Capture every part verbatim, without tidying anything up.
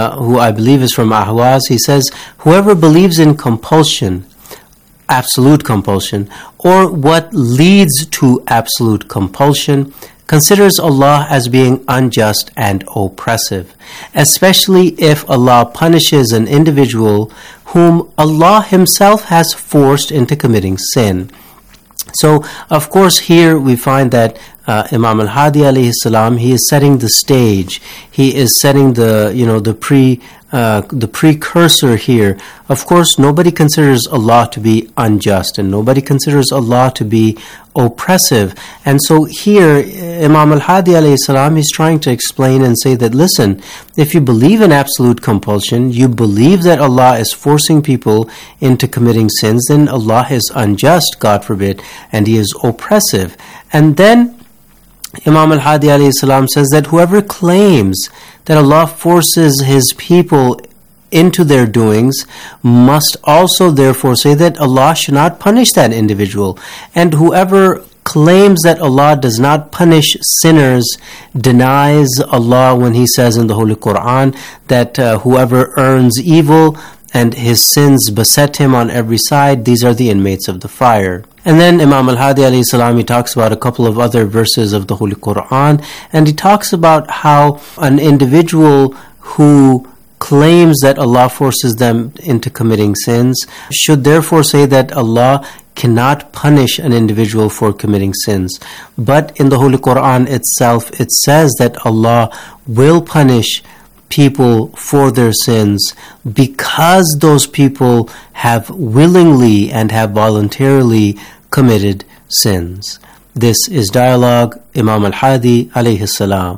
uh, who I believe is from Ahwaz. He says, whoever believes in compulsion, absolute compulsion, or what leads to absolute compulsion, considers Allah as being unjust and oppressive, especially if Allah punishes an individual whom Allah Himself has forced into committing sin. So, of course, here we find that uh, Imam al-Hadi alayhi salam, he is setting the stage. He is setting the, you know, the pre, uh, the precursor here. Of course, nobody considers Allah to be unjust, and nobody considers Allah to be oppressive. And so here, Imam al-Hadi alayhi salam, he's trying to explain and say that, listen, if you believe in absolute compulsion, you believe that Allah is forcing people into committing sins, then Allah is unjust, God forbid, and He is oppressive. And then Imam al-Hadi alayhi salam says that whoever claims that Allah forces His people into their doings must also therefore say that Allah should not punish that individual. And whoever claims that Allah does not punish sinners denies Allah when He says in the Holy Quran that uh, whoever earns evil and his sins beset him on every side, these are the inmates of the fire. And then Imam al-Hadi alayhi salam, he talks about a couple of other verses of the Holy Quran, and he talks about how an individual who claims that Allah forces them into committing sins should therefore say that Allah cannot punish an individual for committing sins. But in the Holy Quran itself, it says that Allah will punish people for their sins because those people have willingly and have voluntarily committed sins. This is Dialogue, Imam al-Hadi alayhi salam.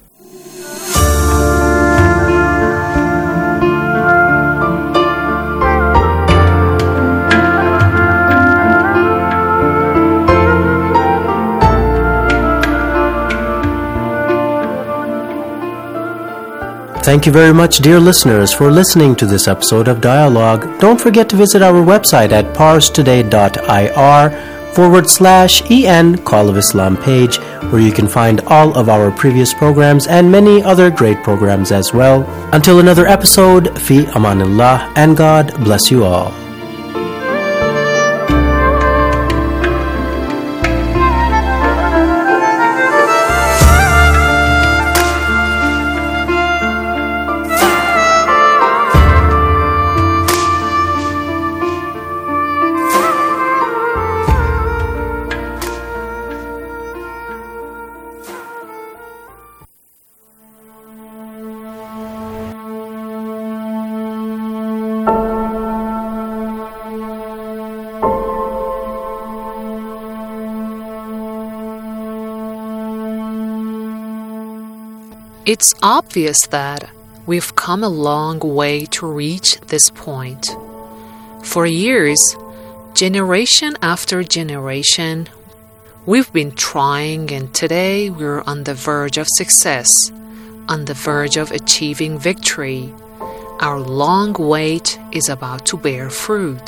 Thank you very much, dear listeners, for listening to this episode of Dialogue. Don't forget to visit our website at parstoday dot I R forward slash EN Call of Islam page, where you can find all of our previous programs and many other great programs as well. Until another episode, Fi Amanillah, and God bless you all. It's obvious that we've come a long way to reach this point. For years, generation after generation, we've been trying, and today we're on the verge of success, on the verge of achieving victory. Our long wait is about to bear fruit.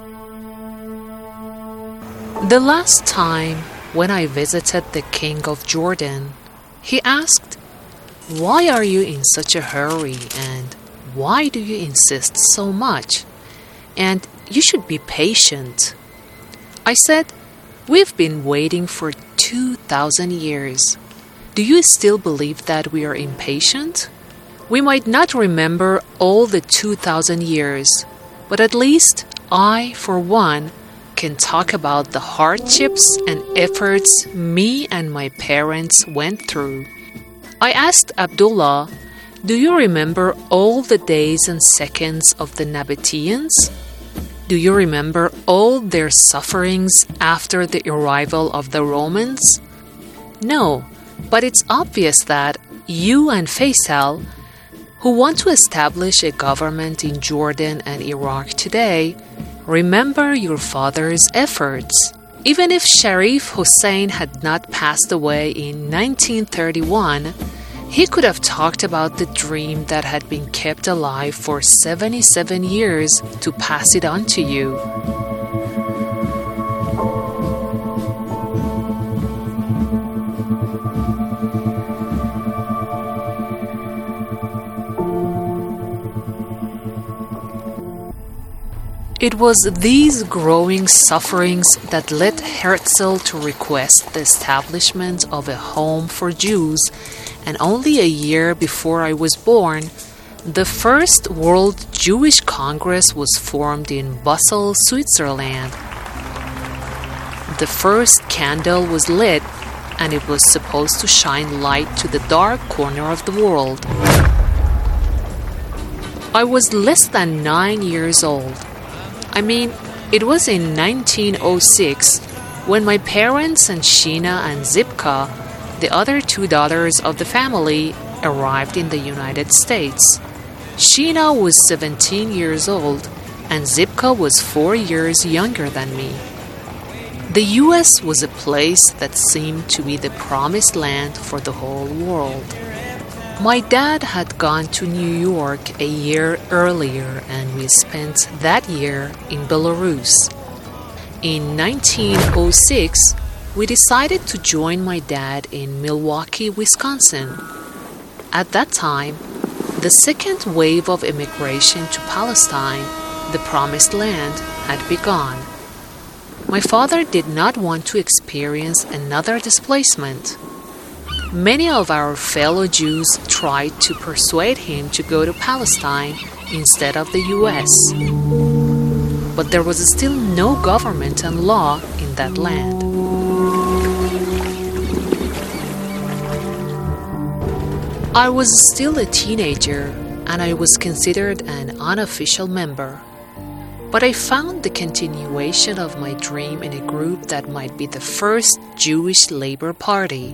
The last time when I visited the King of Jordan, he asked, "Why are you in such a hurry, and why do you insist so much? And you should be patient." I said, "We've been waiting for two thousand years. Do you still believe that we are impatient? We might not remember all the two thousand years, but at least I, for one, can talk about the hardships and efforts me and my parents went through." I asked Abdullah, "Do you remember all the days and seconds of the Nabateans? Do you remember all their sufferings after the arrival of the Romans?" "No, but it's obvious that you and Faisal, who want to establish a government in Jordan and Iraq today, remember your father's efforts. Even if Sharif Hussein had not passed away in nineteen thirty-one, he could have talked about the dream that had been kept alive for seventy-seven years to pass it on to you." It was these growing sufferings that led Herzl to request the establishment of a home for Jews, and only a year before I was born, the first World Jewish Congress was formed in Basel, Switzerland. The first candle was lit, and it was supposed to shine light to the dark corner of the world. I was less than nine years old. I mean, it was in nineteen oh six when my parents and Sheena and Zipka, the other two daughters of the family, arrived in the United States. Sheena was seventeen years old and Zipka was four years younger than me. The U S was a place that seemed to be the promised land for the whole world. My dad had gone to New York a year earlier, and we spent that year in Belarus. In nineteen oh six, we decided to join my dad in Milwaukee, Wisconsin. At that time, the second wave of immigration to Palestine, the Promised Land, had begun. My father did not want to experience another displacement. Many of our fellow Jews tried to persuade him to go to Palestine instead of the U S. But there was still no government and law in that land. I was still a teenager, and I was considered an unofficial member. But I found the continuation of my dream in a group that might be the first Jewish Labor Party.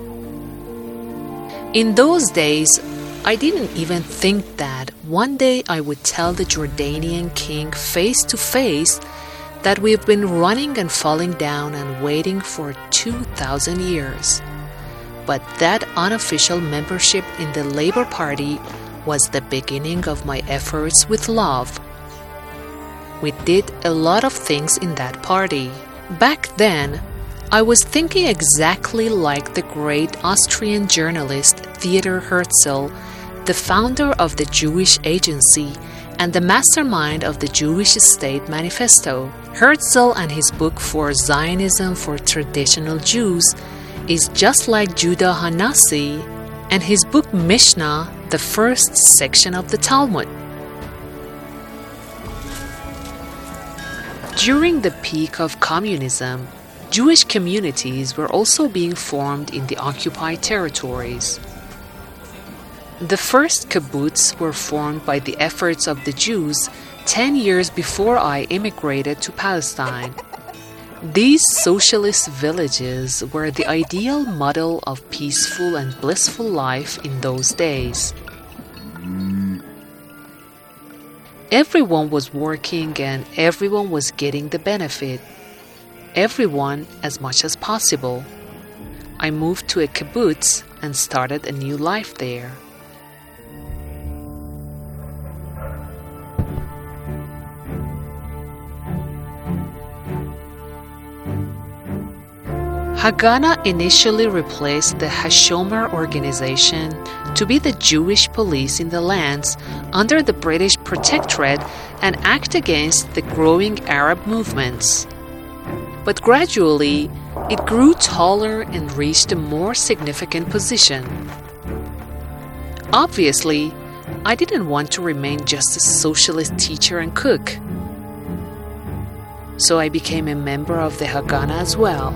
In those days, I didn't even think that one day I would tell the Jordanian king face to face that we've been running and falling down and waiting for two thousand years. But that unofficial membership in the Labor Party was the beginning of my efforts with love. We did a lot of things in that party. Back then, I was thinking exactly like the great Austrian journalist Theodor Herzl, the founder of the Jewish Agency and the mastermind of the Jewish State Manifesto. Herzl and his book For Zionism for Traditional Jews is just like Judah Hanasi and his book Mishnah, the first section of the Talmud. During the peak of communism, Jewish communities were also being formed in the occupied territories. The first kibbutz were formed by the efforts of the Jews ten years before I immigrated to Palestine. These socialist villages were the ideal model of peaceful and blissful life in those days. Everyone was working and everyone was getting the benefit. Everyone as much as possible. I moved to a kibbutz and started a new life there. Haganah initially replaced the Hashomer organization to be the Jewish police in the lands under the British protectorate and act against the growing Arab movements. But gradually, it grew taller and reached a more significant position. Obviously, I didn't want to remain just a socialist teacher and cook. So I became a member of the Haganah as well.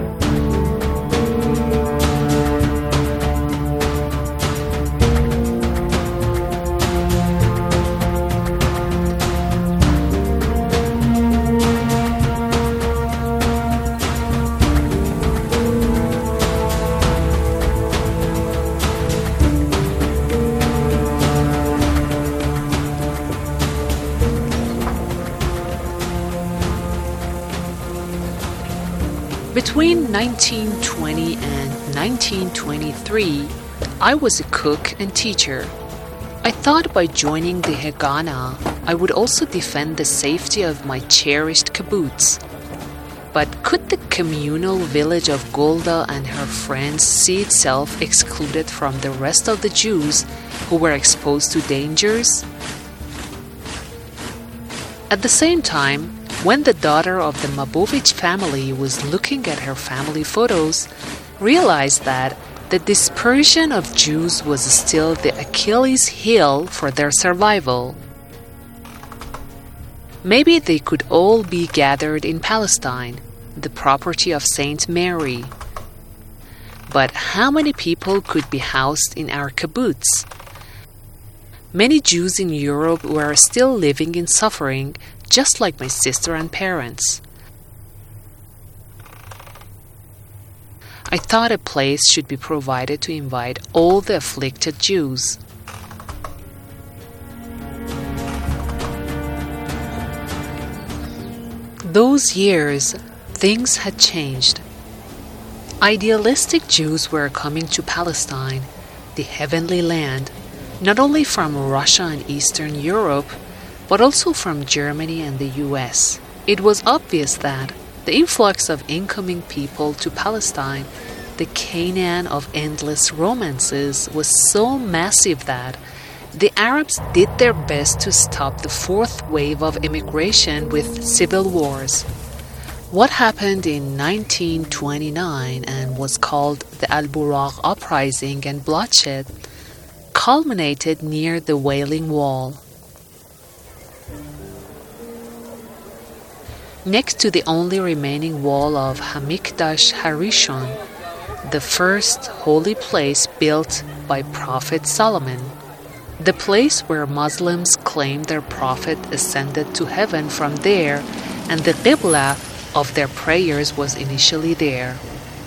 Between nineteen twenty and nineteen twenty-three, I was a cook and teacher. I thought by joining the Haganah, I would also defend the safety of my cherished kibbutz. But could the communal village of Golda and her friends see itself excluded from the rest of the Jews who were exposed to dangers? At the same time, when the daughter of the Mabovich family was looking at her family photos, realized that the dispersion of Jews was still the Achilles heel for their survival. Maybe they could all be gathered in Palestine, the property of Saint Mary. But how many people could be housed in our kibbutz? Many Jews in Europe were still living in suffering, just like my sister and parents. I thought a place should be provided to invite all the afflicted Jews. Those years, things had changed. Idealistic Jews were coming to Palestine, the heavenly land, not only from Russia and Eastern Europe, but also from Germany and the U S. It was obvious that the influx of incoming people to Palestine, the Canaan of endless romances, was so massive that the Arabs did their best to stop the fourth wave of immigration with civil wars. What happened in nineteen twenty-nine and was called the Al-Buraq Uprising and bloodshed culminated near the Wailing Wall. Next to the only remaining wall of Hamikdash Harishon, the first holy place built by Prophet Solomon, the place where Muslims claim their prophet ascended to heaven from there, and the Qibla of their prayers was initially there.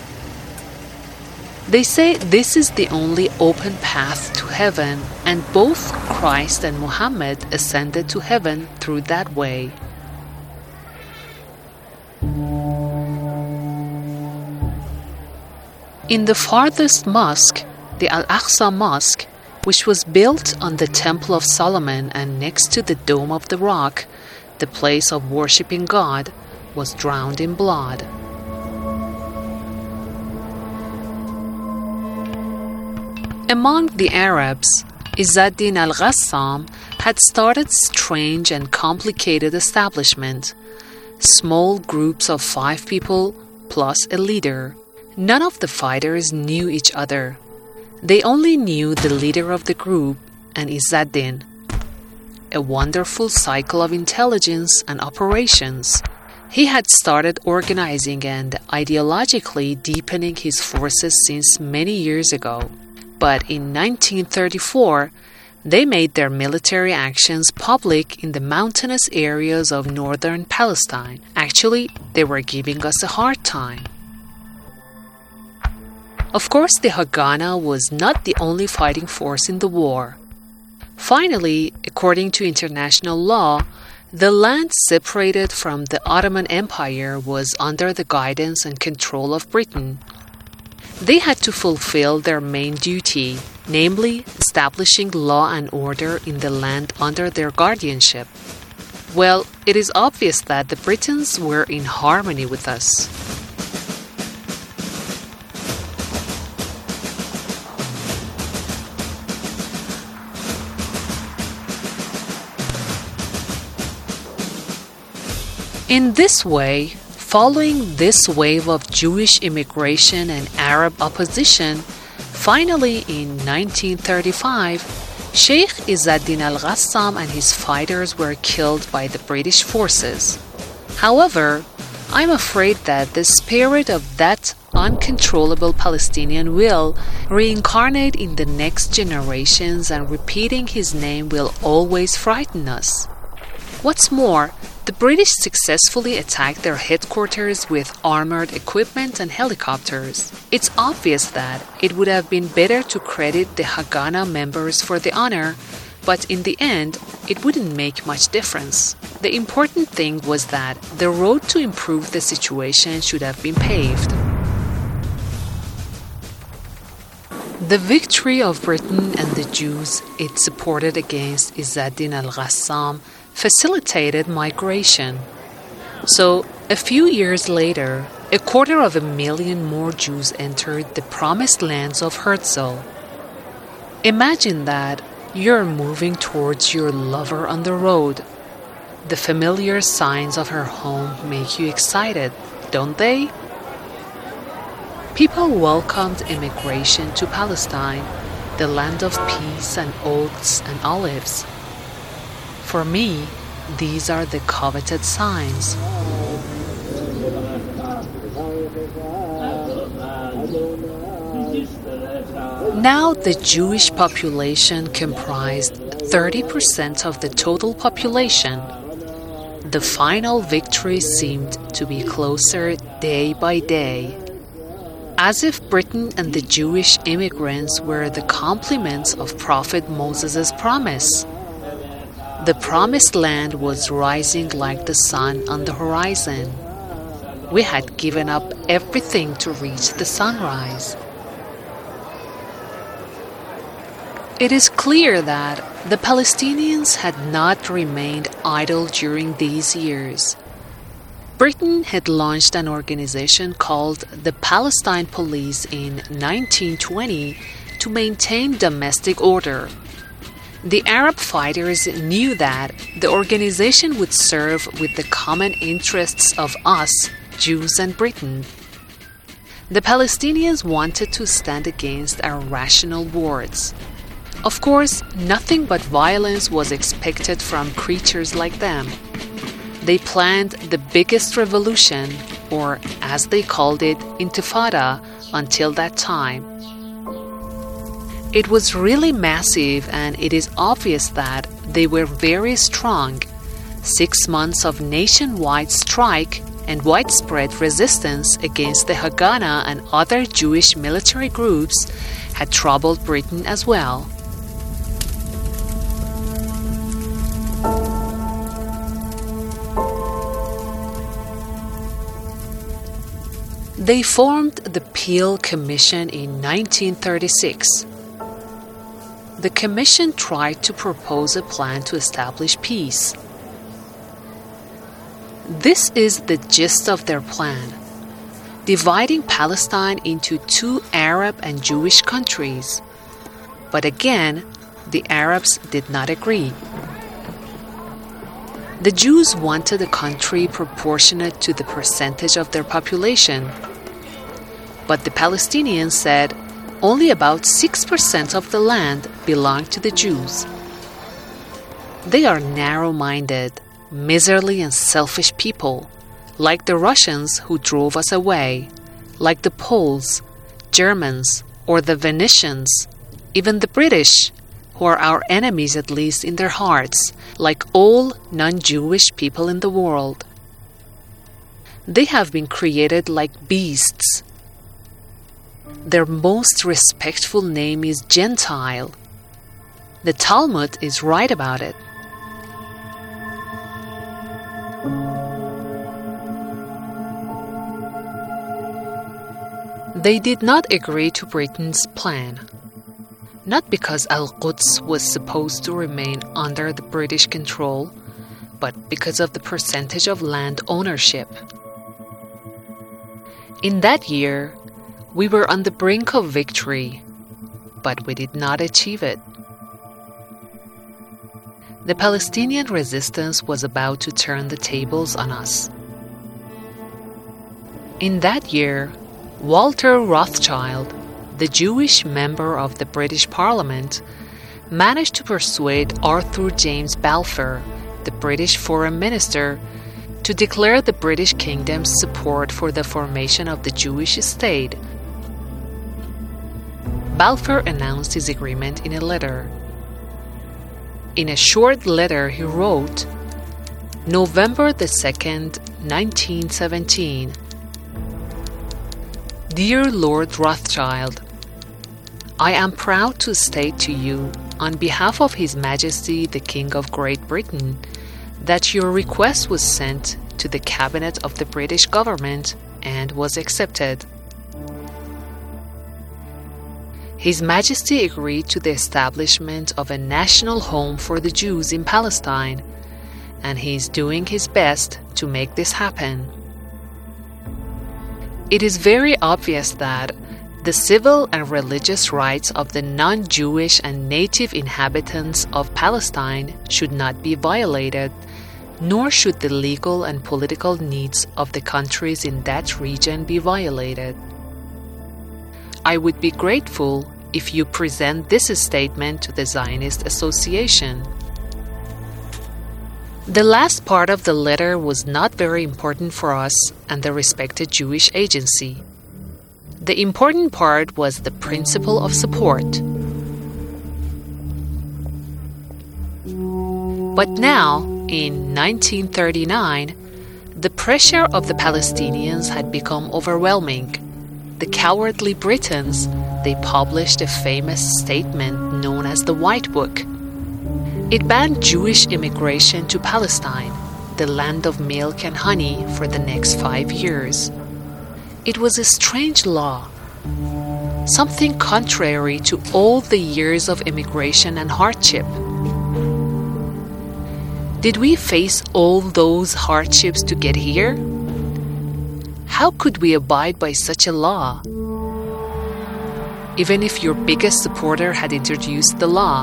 They say this is the only open path to heaven, and both Christ and Muhammad ascended to heaven through that way. In the farthest mosque, the Al-Aqsa Mosque, which was built on the Temple of Solomon and next to the Dome of the Rock, the place of worshipping God, was drowned in blood. Among the Arabs, Izz-ad-Din al-Ghassam had started strange and complicated establishment. Small groups of five people plus a leader. None of the fighters knew each other. They only knew the leader of the group and Izz-ad-Din. A wonderful cycle of intelligence and operations. He had started organizing and ideologically deepening his forces since many years ago. But in nineteen thirty-four, they made their military actions public in the mountainous areas of northern Palestine. Actually, they were giving us a hard time. Of course, the Haganah was not the only fighting force in the war. Finally, according to international law, the land separated from the Ottoman Empire was under the guidance and control of Britain. They had to fulfill their main duty, namely establishing law and order in the land under their guardianship. Well, it is obvious that the Britons were in harmony with us. In this way, following this wave of Jewish immigration and Arab opposition, finally in nineteen thirty-five, Sheikh Izz-ad-Din al-Ghassam and his fighters were killed by the British forces. However, I'm afraid that the spirit of that uncontrollable Palestinian will reincarnate in the next generations, and repeating his name will always frighten us. What's more, the British successfully attacked their headquarters with armored equipment and helicopters. It's obvious that it would have been better to credit the Haganah members for the honor, but in the end, it wouldn't make much difference. The important thing was that the road to improve the situation should have been paved. The victory of Britain and the Jews it supported against Izz-ad-Din al-Ghassam facilitated migration. So, a few years later, a quarter of a million more Jews entered the promised lands of Herzl. Imagine that you're moving towards your lover on the road. The familiar signs of her home make you excited, don't they? People welcomed immigration to Palestine, the land of peace and oats and olives. For me, these are the coveted signs. Now the Jewish population comprised thirty percent of the total population. The final victory seemed to be closer day by day, as if Britain and the Jewish immigrants were the complements of Prophet Moses' promise. The promised land was rising like the sun on the horizon. We had given up everything to reach the sunrise. It is clear that the Palestinians had not remained idle during these years. Britain had launched an organization called the Palestine Police in nineteen twenty to maintain domestic order. The Arab fighters knew that the organization would serve with the common interests of us, Jews and Britain. The Palestinians wanted to stand against irrational words. Of course, nothing but violence was expected from creatures like them. They planned the biggest revolution, or as they called it, Intifada, until that time. It was really massive, and it is obvious that they were very strong. Six months of nationwide strike and widespread resistance against the Haganah and other Jewish military groups had troubled Britain as well. They formed the Peel Commission in nineteen thirty-six. The commission tried to propose a plan to establish peace. This is the gist of their plan: dividing Palestine into two Arab and Jewish countries. But again, the Arabs did not agree. The Jews wanted a country proportionate to the percentage of their population. But the Palestinians said only about six percent of the land belonged to the Jews. They are narrow-minded, miserly and selfish people, like the Russians who drove us away, like the Poles, Germans, or the Venetians, even the British, who are our enemies at least in their hearts, like all non-Jewish people in the world. They have been created like beasts. Their most respectful name is Gentile. The Talmud is right about it. They did not agree to Britain's plan, not because Al-Quds was supposed to remain under the British control, but because of the percentage of land ownership. In that year, we were on the brink of victory, but we did not achieve it. The Palestinian resistance was about to turn the tables on us. In that year, Walter Rothschild, the Jewish member of the British Parliament, managed to persuade Arthur James Balfour, the British Foreign Minister, to declare the British Kingdom's support for the formation of the Jewish state. Balfour announced his agreement in a letter. In a short letter he wrote, November the second, nineteen seventeen. Dear Lord Rothschild, I am proud to state to you, on behalf of His Majesty the King of Great Britain, that your request was sent to the Cabinet of the British government and was accepted. His Majesty agreed to the establishment of a national home for the Jews in Palestine, and he is doing his best to make this happen. It is very obvious that the civil and religious rights of the non-Jewish and native inhabitants of Palestine should not be violated, nor should the legal and political needs of the countries in that region be violated. I would be grateful if you present this statement to the Zionist Association. The last part of the letter was not very important for us and the respected Jewish agency. The important part was the principle of support. But now, in nineteen thirty-nine, the pressure of the Palestinians had become overwhelming. The cowardly Britons, they published a famous statement known as the White Book. It banned Jewish immigration to Palestine, the land of milk and honey, for the next five years. It was a strange law, something contrary to all the years of immigration and hardship. Did we face all those hardships to get here? How could we abide by such a law? Even if your biggest supporter had introduced the law.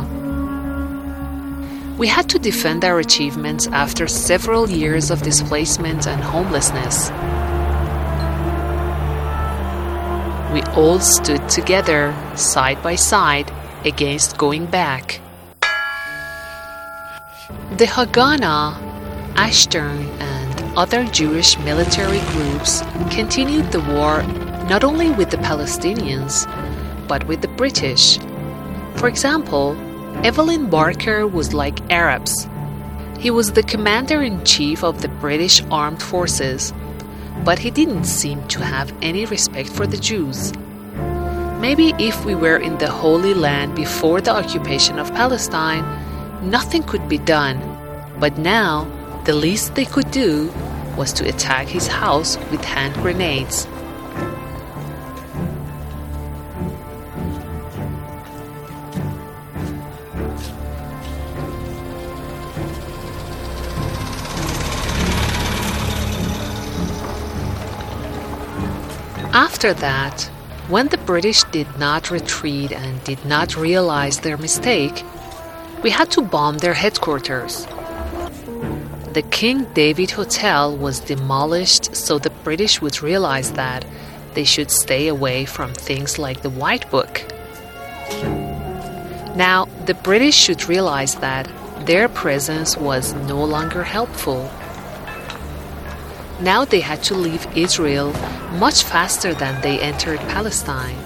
We had to defend our achievements after several years of displacement and homelessness. We all stood together, side by side, against going back. The Haganah, Ashturn, and other Jewish military groups continued the war not only with the Palestinians, but with the British. For example, Evelyn Barker was like Arabs. He was the commander-in-chief of the British Armed Forces, but he didn't seem to have any respect for the Jews. Maybe if we were in the Holy Land before the occupation of Palestine, nothing could be done, but now the least they could do was to attack his house with hand grenades. After that, when the British did not retreat and did not realize their mistake, we had to bomb their headquarters. The King David Hotel was demolished so the British would realize that they should stay away from things like the White Book. Now, the British should realize that their presence was no longer helpful. Now they had to leave Israel much faster than they entered Palestine.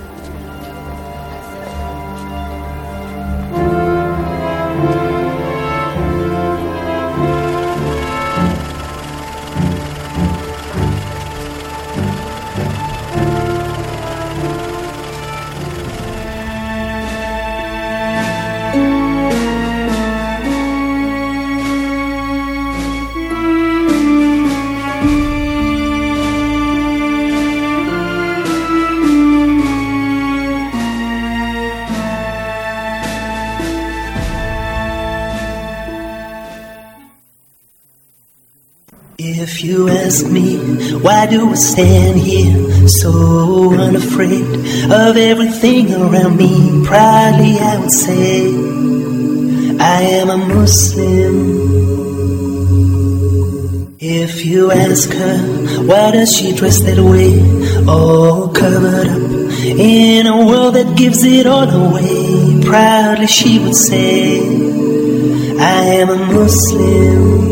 If you ask me, why do I stand here so unafraid of everything around me? Proudly I would say, I am a Muslim. If you ask her, why does she dress that way, all covered up in a world that gives it all away? Proudly she would say, I am a Muslim.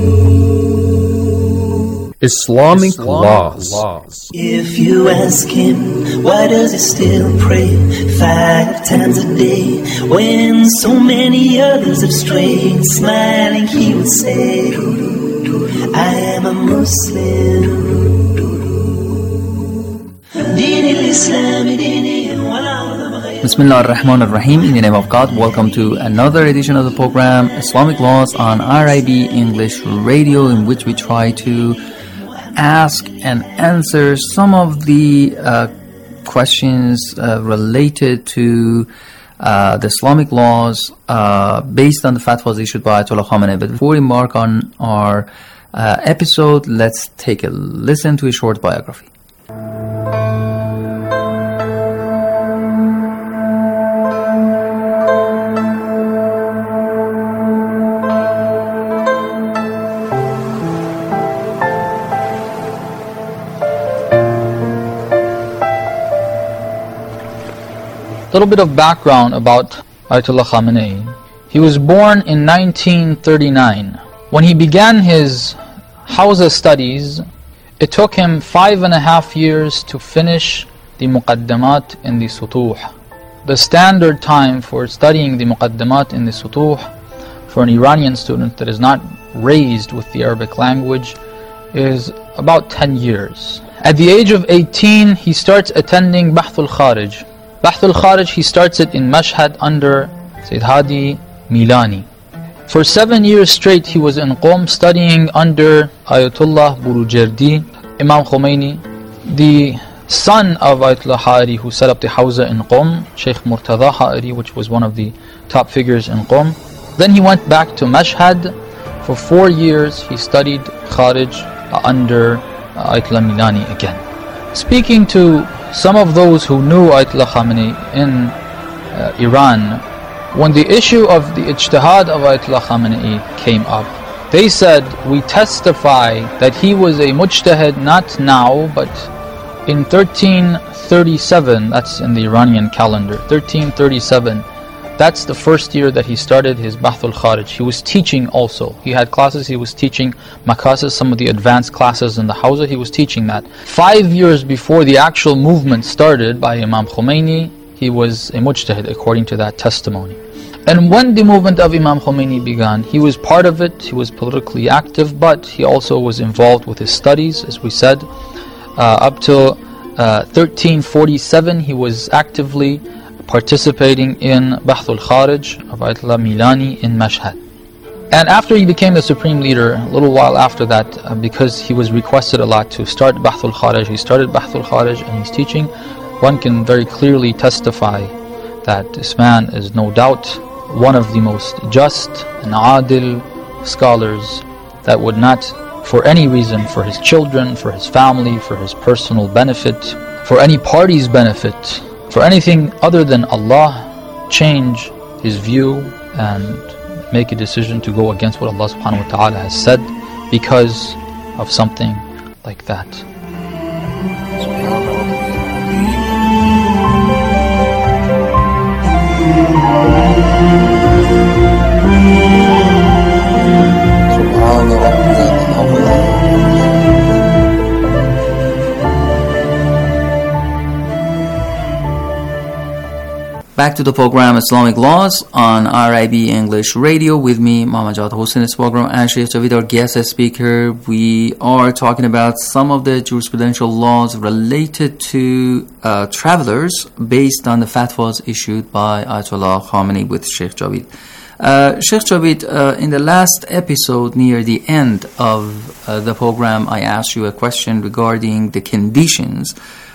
Islamic, Islamic laws. laws. If you ask him, why does he still pray five times a day when so many others have strayed? Smiling he would say, I am a Muslim. Bismillah ar-Rahman ar-Rahim. In the name of God, welcome to another edition of the program Islamic Laws on R I B English Radio, in which we try to ask and answer some of the uh, questions uh, related to uh, the Islamic laws uh, based on the fatwas issued by Ayatollah Khamenei. But before we embark on our uh, episode, let's take a listen to a short biography. little bit of background about Ayatollah Khamenei. He was born in nineteen thirty-nine. When he began his Hawza studies, it took him five and a half years to finish the Muqaddamat in the Sutuh. The standard time for studying the Muqaddamat in the Sutuh for an Iranian student that is not raised with the Arabic language is about ten years. At the age of eighteen, he starts attending Bahthul Kharij. Bahthul Kharij, he starts it in Mashhad under Sayyid Hadi Milani. For seven years straight, he was in Qom studying under Ayatollah Burujerdi, Imam Khomeini, the son of Ayatollah Ha'iri, who set up the Hawza in Qom, Sheikh Murtada Ha'iri, which was one of the top figures in Qom. Then he went back to Mashhad. For four years, he studied Kharij under Ayatollah Milani again. Speaking to some of those who knew Ayatollah Khamenei in uh, Iran, when the issue of the ijtihad of Ayatollah Khamenei came up, they said, we testify that he was a mujtahid not now, but in thirteen thirty-seven, that's in the Iranian calendar, thirteen thirty-seven, that's the first year that he started his Bahthul Kharij. He was teaching also. He had classes, he was teaching Makasis, some of the advanced classes in the Hawza, he was teaching that. Five years before the actual movement started by Imam Khomeini, he was a mujtahid according to that testimony. And when the movement of Imam Khomeini began, he was part of it, he was politically active, but he also was involved with his studies, as we said. Uh, up till uh, thirteen forty-seven, he was actively participating in Bahthul Kharij of Ayatollah Milani in Mashhad. And after he became the supreme leader, a little while after that, uh, because he was requested a lot to start Bahthul Kharij, he started Bahthul Kharij and he's teaching. One can very clearly testify that this man is no doubt one of the most just and adil scholars that would not, for any reason, for his children, for his family, for his personal benefit, for any party's benefit, for anything other than Allah, change his view and make a decision to go against what Allah subhanahu wa ta'ala has said because of something like that. Back to the program Islamic Laws on R I B English Radio with me, Muhammad Jawad Hossein. This program, and Sheikh Javid, our guest speaker. We are talking about some of the jurisprudential laws related to uh, travelers based on the fatwas issued by Ayatollah Khamenei with Sheikh Javid. Uh, Sheikh Javid, uh, in the last episode near the end of uh, the program, I asked you a question regarding the conditions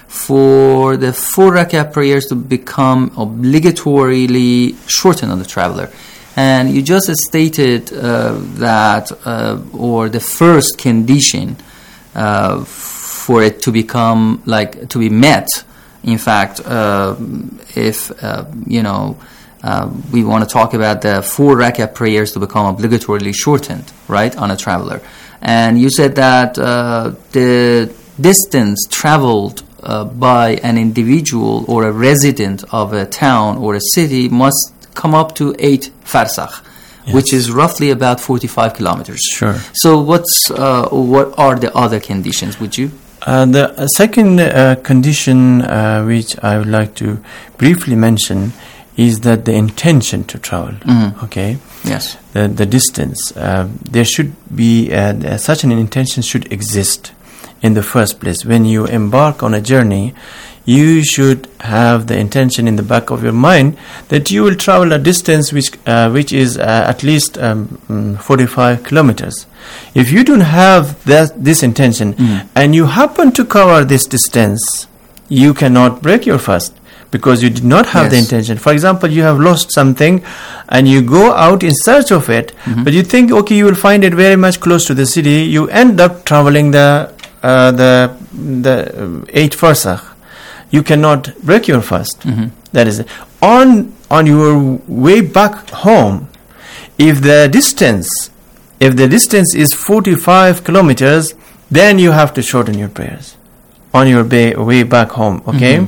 for the four rak'ah prayers to become obligatorily shortened on the traveler. And you just stated uh, that, uh, or the first condition uh, for it to become, like, to be met, in fact, uh, if, uh, you know, uh, we want to talk about the four rak'ah prayers to become obligatorily shortened, right, on a traveler. And you said that uh, the distance traveled Uh, by an individual or a resident of a town or a city must come up to eight farsakh, yes, which is roughly about forty-five kilometers. Sure. So what's uh, what are the other conditions, would you? Uh, the uh, second uh, condition uh, which I would like to briefly mention is that the intention to travel, mm-hmm. okay? Yes. The, the distance, uh, there should be, uh, such an intention should exist in the first place. When you embark on a journey, you should have the intention in the back of your mind that you will travel a distance which uh, which is uh, at least um, forty-five kilometers. If you don't have that this intention mm. and you happen to cover this distance, you cannot break your fast because you did not have yes. the intention. For example, you have lost something and you go out in search of it, mm-hmm. but you think, okay, you will find it very much close to the city. You end up traveling the Uh, the the uh, eight farsakh. You cannot break your fast. Mm-hmm. That is it. On on your way back home, if the distance if the distance is forty-five kilometers, then you have to shorten your prayers on your way, way back home. Okay, mm-hmm.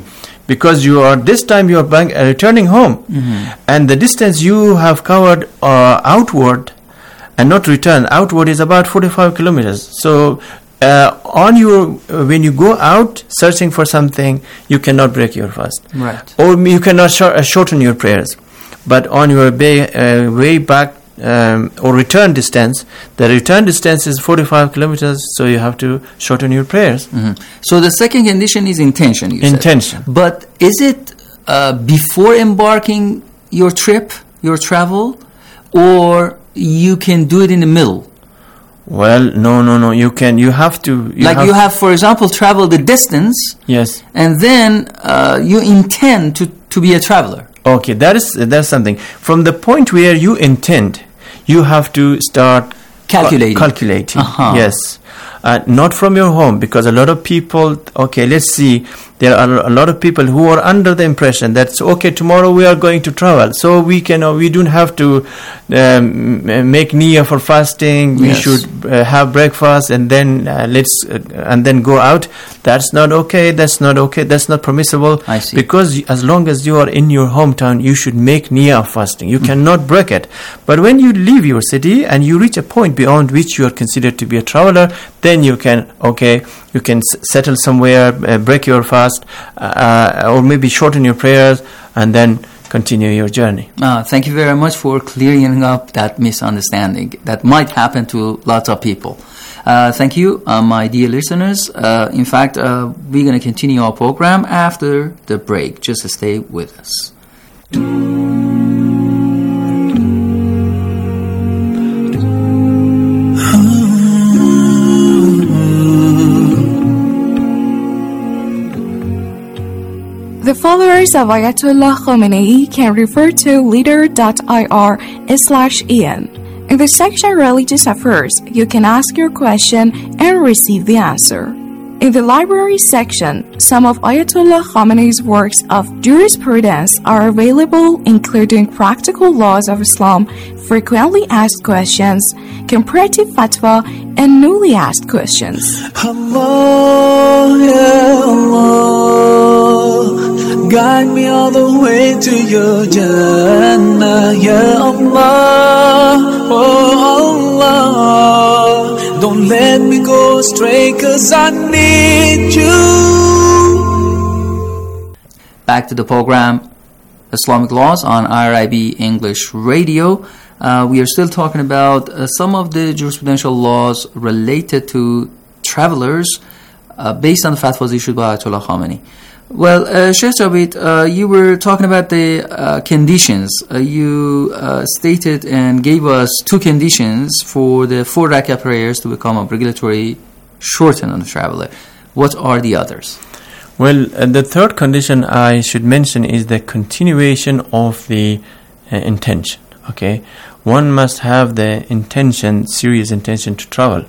because you are this time you are back, uh, returning home, Mm-hmm. and the distance you have covered uh, outward and not return outward is about forty-five kilometers. So uh, on your uh, when you go out searching for something, you cannot break your fast, Right. or you cannot sh- uh, shorten your prayers. But on your way, uh, way back um, or return distance, the return distance is forty-five kilometers, so you have to shorten your prayers. Mhm. So the second condition is intention. You said. Intention. But is it uh, before embarking your trip, your travel, or you can do it in the middle? Well, no, no, no. You can. You have to. You like you have, for example, traveled the distance, Yes. and then uh, you intend to, to be a traveler. Okay, that is that's something. From the point where you intend, you have to start Calculating. cal- calculating. Uh-huh. Yes, uh, not from your home, because a lot of people. Okay, let's see. There are a lot of people who are under the impression that okay, tomorrow we are going to travel, so we can uh, we don't have to um, m- make niyyah for fasting. We Yes. should uh, have breakfast and then uh, let's uh, and then go out. That's not okay. That's not okay. That's not permissible. I see. Because y- as long as you are in your hometown, you should make niyyah of fasting. You cannot break it. But when you leave your city and you reach a point beyond which you are considered to be a traveler, then you can okay, you can s- settle somewhere, uh, break your fast, uh, or maybe shorten your prayers, and then continue your journey. Uh, thank you very much for clearing up that misunderstanding that might happen to lots of people. Uh, thank you, uh, my dear listeners. Uh, in fact, uh, we're going to continue our program after the break. Just stay with us. The followers of Ayatollah Khomeini can refer to leader.ir slash en. In the section Religious Affairs, you can ask your question and receive the answer. In the library section, some of Ayatollah Khomeini's works of jurisprudence are available, including Practical Laws of Islam, Frequently Asked Questions, Comparative Fatwa, and Newly Asked Questions. Allah, ya Allah, guide me all the way to your Jannah, ya Allah, oh Allah, don't let me go astray, 'cause I need you. Back to the program, Islamic Laws on R I B English Radio. Uh, we are still talking about uh, some of the jurisprudential laws related to travelers uh, based on the fatwas issued by Ayatollah Khomeini. Well, uh, Sheikh Jabit, uh, you were talking about the uh, conditions. Uh, you uh, stated and gave us two conditions for the four rak'ah prayers to become obligatory, shortened on the traveler. What are the others? Well, uh, the third condition I should mention is the continuation of the uh, intention. Okay, one must have the intention, serious intention to travel.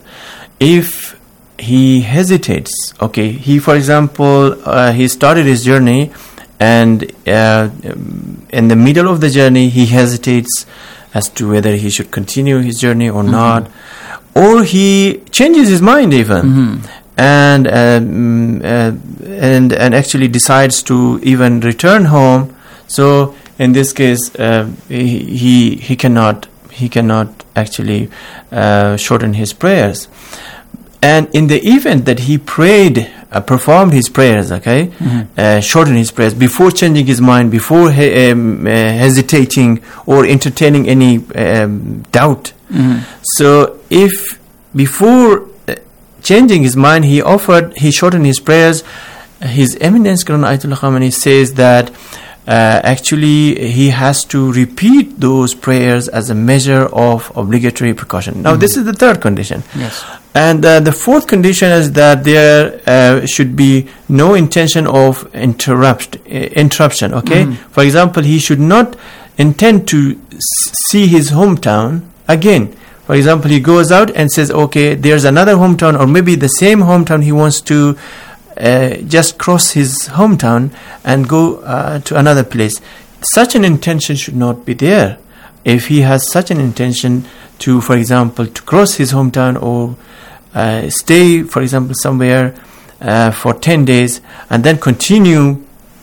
If he hesitates, okay, he, for example, uh, he started his journey, and uh, in the middle of the journey, he hesitates as to whether he should continue his journey or mm-hmm. not, or he changes his mind even. Mm-hmm. And um, uh, and and actually decides to even return home. So in this case, uh, he, he he cannot he cannot actually uh, shorten his prayers. And in the event that he prayed, uh, performed his prayers, okay, mm-hmm. uh, shortened his prayers before changing his mind, before he, um, uh, hesitating or entertaining any um, doubt. Mm-hmm. So if before changing his mind, he offered, he shortened his prayers. His Eminence Ayatollah Khomeini says that uh, actually he has to repeat those prayers as a measure of obligatory precaution. Now, mm-hmm. this is the third condition. Yes. And uh, the fourth condition is that there uh, should be no intention of interrupt, uh, interruption. Okay. Mm-hmm. For example, he should not intend to s- see his hometown again. For example, he goes out and says, okay, there's another hometown, or maybe the same hometown, he wants to uh, just cross his hometown and go uh, to another place. Such an intention should not be there. If he has such an intention to, for example, to cross his hometown or uh, stay, for example, somewhere uh, for ten days and then continue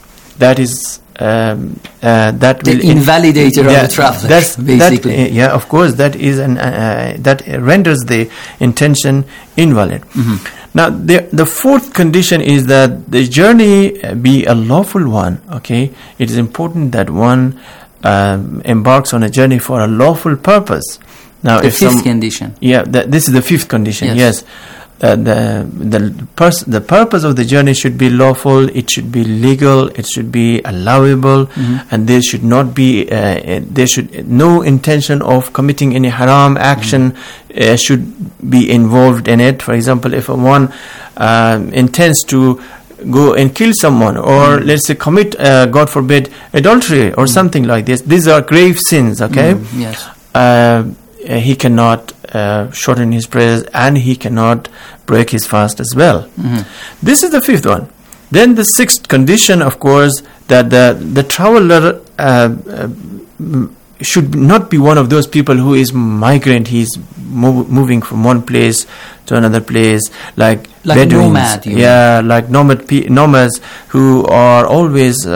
that is um, uh, that the will in- invalidator yeah, of the traveler, that's basically. That, uh, yeah, of course, that is an uh, that renders the intention invalid. Mm-hmm. Now, the the fourth condition is that the journey be a lawful one. Okay, it is important that one um, embarks on a journey for a lawful purpose. Now, The if fifth some, condition. yeah, that, this is the fifth condition. Yes. Yes. Uh, the the pers- the purpose of the journey should be lawful. It should be legal. It should be allowable, Mm-hmm. and there should not be uh, there should no intention of committing any haram action Mm-hmm. uh, should be involved in it. For example, if one um, intends to go and kill someone, or Mm. let's say commit, uh, God forbid, adultery or something like this, these are grave sins. Okay. Mm, yes. Uh, he cannot uh, shorten his prayers, and he cannot break his fast as well. Mhm. This is the fifth one. Then the sixth condition, of course, that the the traveler uh, uh, m- should not be one of those people who is migrant. He's mov- moving from one place to another place, like Like Bedouins. nomad, you yeah, like nomad pe- nomads who are always uh,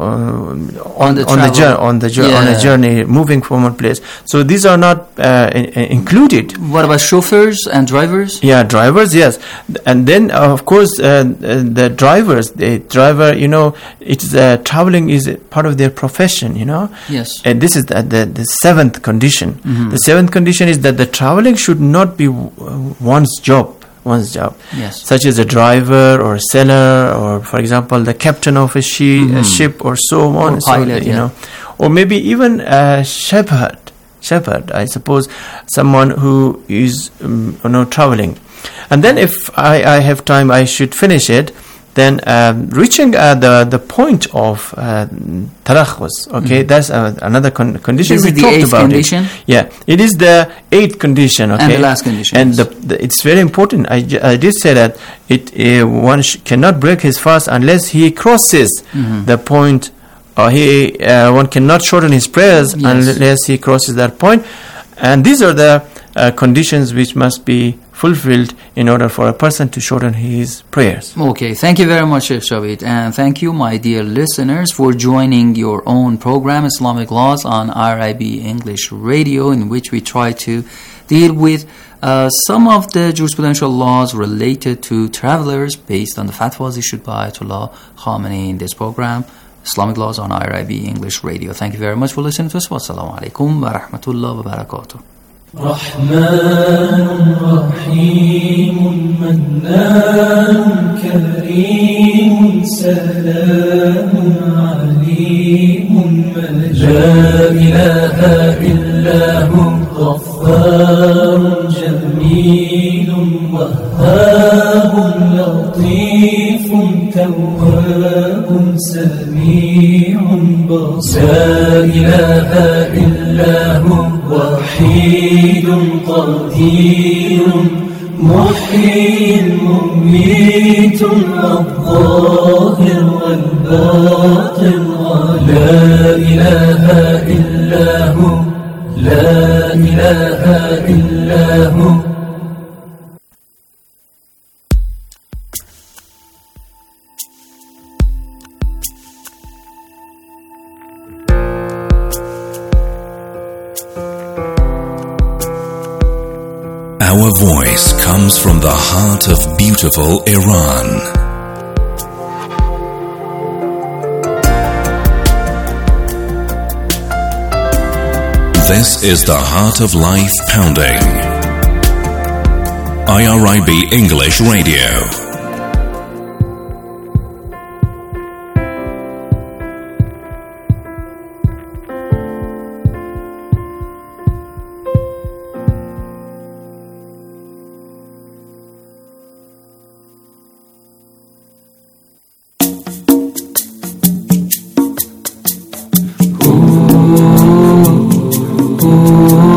uh, on, the on the travel. journey on the jour- on a Yeah. journey, moving from one place. So these are not uh, in- in- included. What about chauffeurs and drivers? Yeah, drivers, yes. And then, uh, of course, uh, uh, the drivers, the driver, you know, it's uh, traveling is a part of their profession, you know. Yes. And this is the, the, the seventh condition. Mhm. The seventh condition is that the traveling should not be w- one's job. One's job, Yes. such as a driver or a seller, or, for example, the captain of a, shi- a Mhm. ship, or so on, Or so pilot, that, you yeah. know, or maybe even a shepherd. Shepherd, I suppose, someone who is, um, you know, traveling. And then, if I, I have time, I should finish it. Then, um, reaching uh, the the point of uh, tarakhus, okay, Mhm. that's uh, another con- condition. This we is the talked eighth about condition? it. Yeah, it is the eighth condition. Okay, And the last condition, And yes. the, the, it's very important. I, j- I did say that it uh, one sh- cannot break his fast unless he crosses Mhm. the point. Or he uh, one cannot shorten his prayers Yes. unless he crosses that point. And these are the uh, conditions which must be fulfilled in order for a person to shorten his prayers. Okay, thank you very much, Sheikh Shabit, and thank you, my dear listeners, for joining your own program, Islamic Laws, on R I B English Radio, in which we try to deal with uh, some of the jurisprudential laws related to travelers based on the fatwas issued by Ayatollah Khamenei in this program, Islamic Laws on R I B English Radio. Thank you very much for listening to us. Wassalamu alaikum wa rahmatullah wa barakatuh. رحمن رحيم منان كريم سلام عليم من لا إله إلا هو غفار جميل وهاب لطيف تواب سميع بصير لا إله إلا هو وحيد قدير محيي مميت الظاهر والباطن لا إله إلا هو لا إله إلا هو. Our voice comes from the heart of beautiful Iran. This is the Heart of Life Pounding. I R I B English Radio.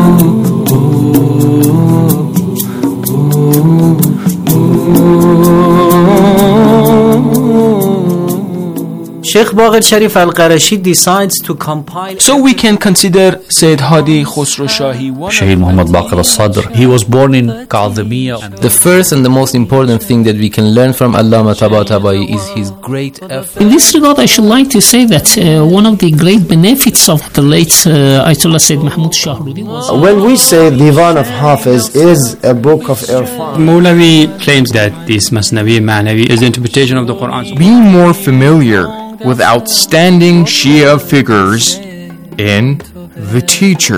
Oh Sheikh Baqir Sharif Al-Qarashi decides to compile. So we can consider Sayyid Hadi Khosrow Shahi one. Shaheed Muhammad Baqir al-Sadr. He was born in Kadhimiya. The first and the most important thing that we can learn from Allama Tabatabai is his great effort. In this regard, I should like to say that uh, one of the great benefits of the late uh, Ayatollah Sayyid Mahmud Shahrudi was... When we say Divan of Hafiz is a book of Irfan, Mawlavi claims that this Masnavi Ma'navi is the interpretation of the Quran. Be more familiar with outstanding Shia figures in The Teacher.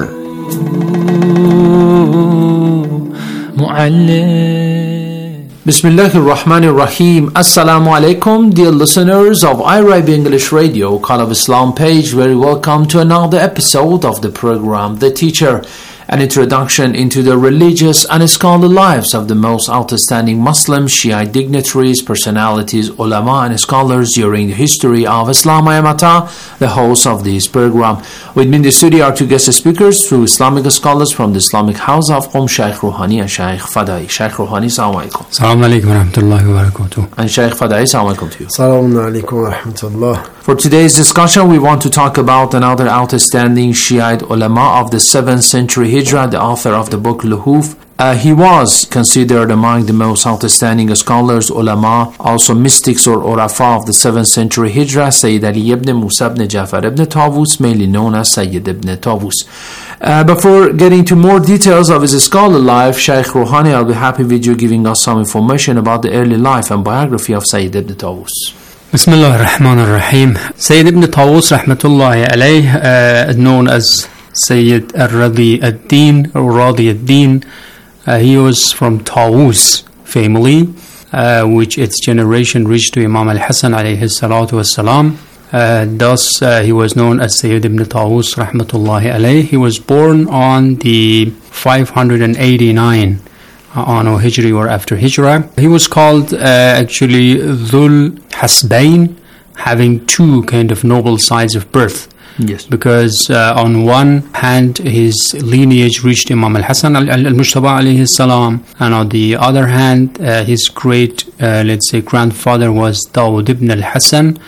Bismillahir Rahmanir Rahim. Assalamu alaikum, dear listeners of I R I B English Radio, Call of Islam page. Very welcome to another episode of the program The Teacher, an introduction into the religious and scholarly lives of the most outstanding Muslim Shiite dignitaries, personalities, ulama and scholars during the history of Islam. I am Ata, the host of this program. With me in the studio are two guest speakers, two Islamic scholars from the Islamic House of Qom, Shaykh Rouhani and Shaykh Fadai. Shaykh Rouhani, Assalamu alaikum. Assalamu alaikum wa rahmatullahi wa barakatuh. And Shaykh Fadai, Assalamu alaikum to you. Assalamu alaikum wa rahmatullah. For today's discussion, we want to talk about another outstanding Shiite ulama of the seventh century Hijrah, the author of the book Luhuf. Uh, he was considered among the most outstanding scholars, ulama, also mystics or urafa of the seventh century Hijrah, Sayyid Ali ibn Musa ibn Jafar ibn Tawus, mainly known as Sayyid ibn Tawus. Uh, before getting to more details of his scholarly life, Shaykh Rouhani, I'll be happy with you giving us some information about the early life and biography of Sayyid ibn Tawus. Bismillah ar-Rahman ar-Rahim. Sayyid ibn Tawus, rahmatullahi alayh, uh, known as Sayyid al-Radi ad-Din or Radi ad-Din. Uh, he was from Tawus family, uh, which its generation reached to Imam al-Hasan alayhi salatu was-salam. Uh, thus, uh, he was known as Sayyid ibn Tawus, rahmatullahi alayh. He was born on the five hundred eighty-nine uh, Anno Hijri or after Hijrah. He was called uh, actually Dhul Hasbain, having two kind of noble sides of birth. Yes. Because uh, on one hand, his lineage reached Imam al-Hasan al-Mujtaba alayhi salam, and on the other hand, uh, his great, uh, let's say, grandfather was Dawud ibn al-Hasan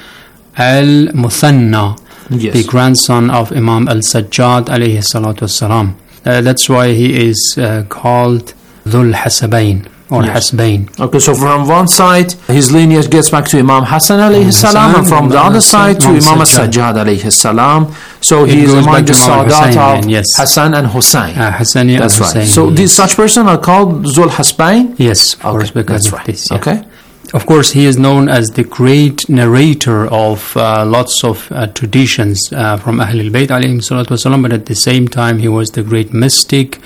al-Muthanna, yes, the grandson of Imam al-Sajjad alayhi salatu wassalam. Uh, that's why he is uh, called Dhul Hasabain or yes. Hasbain. Okay, so from one side, his lineage gets back to Imam Hassan alayhi salam, and from the other side to Imam al-Sajjad alayhi salam. So he is among the Sadat of yes. Hassan and Hussein. Uh, Hassani that's and right. Hussein, So yes. these such person are called Zul Hasbain? Yes, of okay, course, because that's of right. this. Yeah. Okay. Of course, he is known as the great narrator of uh, lots of uh, traditions uh, from Ahlul Bayt alayhim salatu wasalam, but at the same time, he was the great mystic,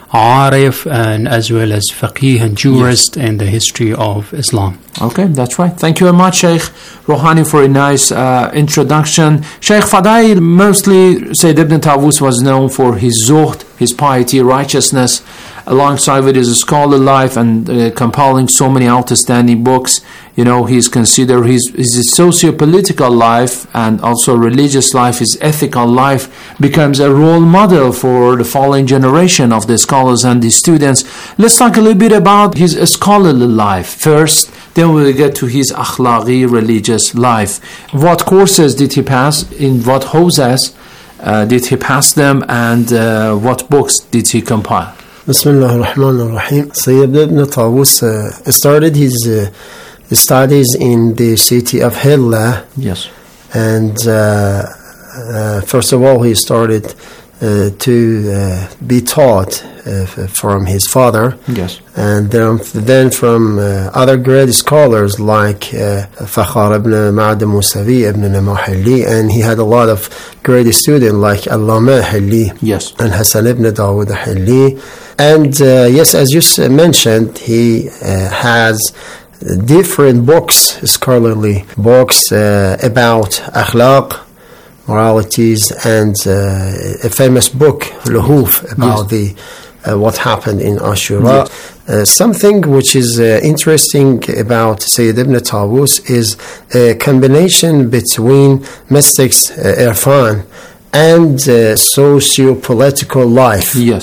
Arif, and as well as faqih and jurist yes. in the history of Islam. Okay, that's right. Thank you very much, Shaykh Rouhani, for a nice uh, introduction. Shaykh Fadai, mostly Sayyid ibn Tawus was known for his zuhd, his piety, righteousness, alongside with his scholarly life and uh, compiling so many outstanding books. You know, he's considered his, his socio-political life and also religious life, his ethical life becomes a role model for the following generation of the scholars and the students. Let's talk a little bit about his scholarly life first, then we'll get to his akhlaqi religious life. What courses did he pass? In what houses uh, did he pass them? And uh, what books did he compile? Bismillah ar-Rahman ar-Rahim. Sayyid ibn Tawus uh, started his uh, studies in the city of Hilla. Yes. And uh, uh, first of all, he started uh, to uh, be taught uh, from his father. Yes. And then, then from uh, other great scholars like uh, Fakhar ibn Ma'ad Musavi ibn Namahili, and he had a lot of great students like Allama Hilli, yes, and Hassan ibn Dawud Hilli. And uh, yes, as you mentioned, he uh, has different books, scholarly books uh, about akhlaq, moralities, and uh, a famous book, Luhuf, about yes. the uh, what happened in Ashura. Yes. Uh, something which is uh, interesting about Sayyid ibn Tawus is a combination between mystics, uh, irfan, and uh, socio-political life. Yes.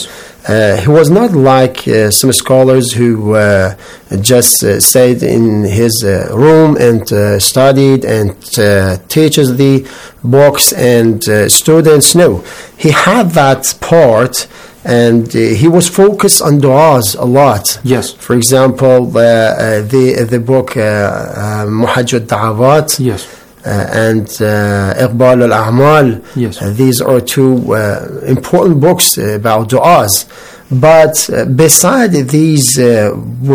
Uh, he was not like uh, some scholars who uh, just uh, stayed in his uh, room and uh, studied and uh, teaches the books and uh, students. No, he had that part, and uh, he was focused on du'as a lot. Yes. For example, uh, uh, the the book uh, uh, Muhajj al-Da'awat. Yes. Uh, and uh, Iqbal al-A'mal. Yes. Uh, these are two uh, important books about du'as. But uh, beside these uh,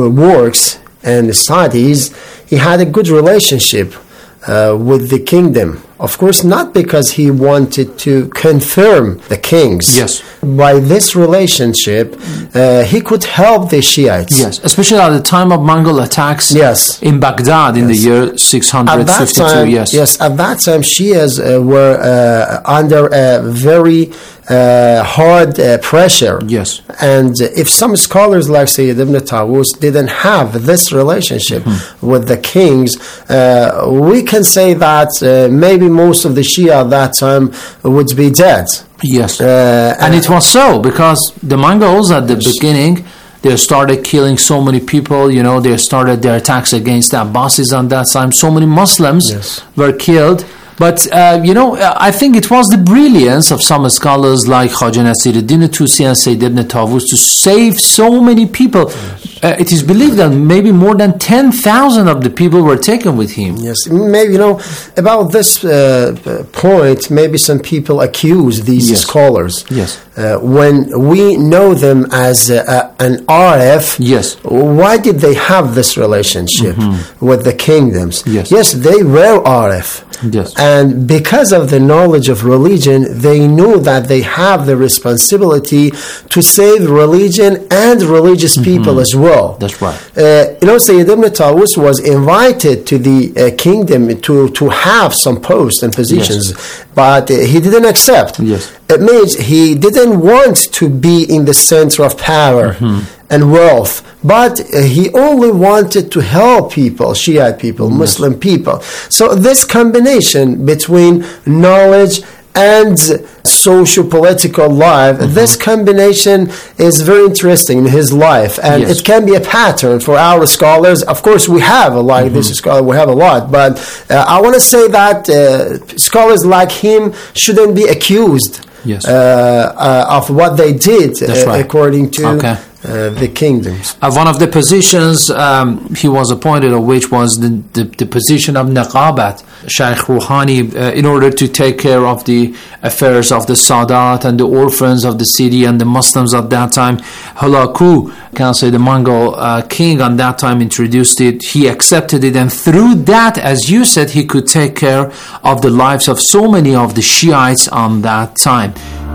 works and studies, he had a good relationship uh, with the kingdom. Of course, not because he wanted to confirm the kings. Yes. By this relationship, uh, he could help the Shiites. Yes, especially at the time of Mongol attacks. Yes. In Baghdad in Yes. the year six hundred fifty-two. At that time, yes. Yes. At that time, Shias uh, were uh, under a very uh, hard uh, pressure. Yes. And if some scholars like Sayyid ibn Tawus didn't have this relationship mm-hmm. with the kings, uh, we can say that uh, maybe most of the Shia at that time would be dead. Yes. Uh, and it was so, because the Mongols at the yes. beginning, they started killing so many people, you know, they started their attacks against the Abbasids on that time. So many Muslims yes. were killed. But, uh, you know, I think it was the brilliance of some scholars like Khaja Nasiruddin Tusi and Sayyid ibn Tawus to save so many people. Yes. Uh, it is believed that maybe more than ten thousand of the people were taken with him. Yes, maybe, you know, about this uh, point, maybe some people accuse these yes. scholars. Yes. Uh, when we know them as uh, an R F, yes. why did they have this relationship mm-hmm. with the kingdoms? Yes. Yes, they were R F. Yes. And because of the knowledge of religion, they knew that they have the responsibility to save religion and religious mm-hmm. people as well. That's right. Uh, you know, Sayyid ibn Tawus was invited to the uh, kingdom to, to have some posts and positions, yes. but uh, he didn't accept. Yes. It means he didn't want to be in the center of power mm-hmm. and wealth, but uh, he only wanted to help people, Shiite people, yes. Muslim people. So this combination between knowledge and socio-political life, mm-hmm. this combination is very interesting in his life, and yes. it can be a pattern for our scholars. Of course, we have a lot, mm-hmm. this scholar, we have a lot, but uh, I want to say that uh, scholars like him shouldn't be accused yes. uh, uh, of what they did uh, right. according to okay. uh, the kingdoms. Uh, one of the positions um, he was appointed of which was the, the, the position of Naqabat, Shaykh Rouhani, uh, in order to take care of the affairs of the Sadat and the orphans of the city and the Muslims at that time. Hulaku, can say the Mongol uh, king on that time, introduced it. He accepted it, and through that, as you said, he could take care of the lives of so many of the Shiites on that time.